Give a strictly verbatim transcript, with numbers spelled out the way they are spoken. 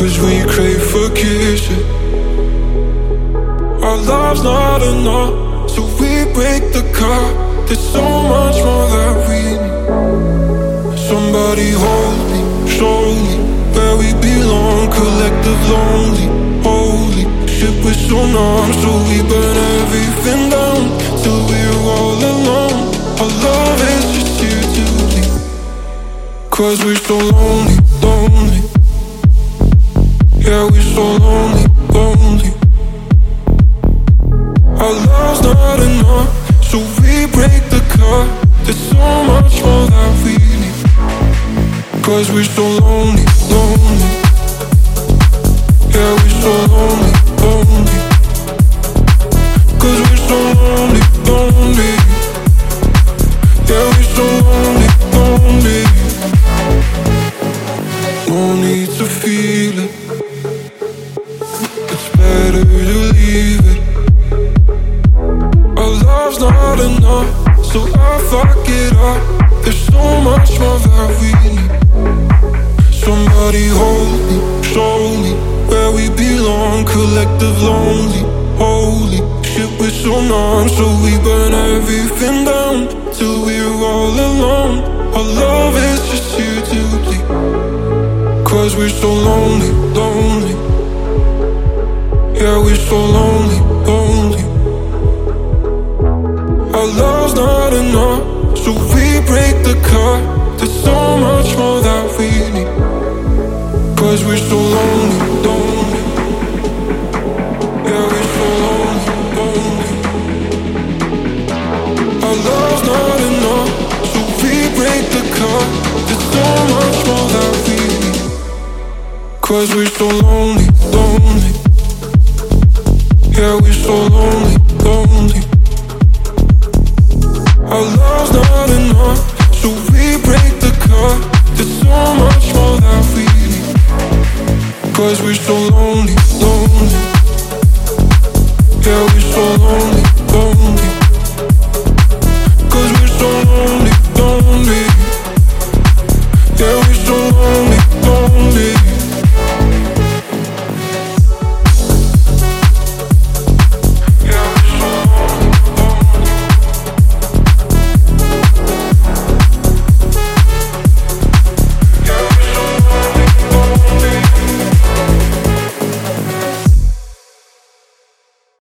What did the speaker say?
Cause we crave for kisses. Our love's not enough, so we break the car. There's so much more that we need. Somebody hold me, show me where we belong. Collective lonely, holy shit, we're so numb. So we burn everything down till we're all alone. Our love is just here to bleed. Cause we're so lonely, lonely. Yeah, we're so lonely, lonely. Our love's not enough, so we break the car. There's so much more that we need. Cause we're so lonely, lonely. Yeah, we're so lonely, lonely. Cause we're so lonely, lonely. Yeah, we're so lonely, lonely. No need to feel it. It's better to leave it. Our love's not enough, so I fuck it up. There's so much more that we need. Somebody hold me, show me where we belong. Collective lonely, holy shit, we're so numb. So we burn everything down till we're all alone. Our love is just here to bleed. Cause we're so lonely, lonely. Yeah, we're so lonely, lonely. Our love's not enough, so we break the car. There's so much more that we need. Cause we're so lonely, lonely. Yeah, we're so lonely, lonely. Our love's not enough, so we break the car. There's so much more that we need. Cause we're so lonely, lonely. Yeah, we're so lonely, lonely. Our love's not enough, so we break the car. There's so much more that we need. Cause we're so lonely, lonely. Yeah, we're so lonely,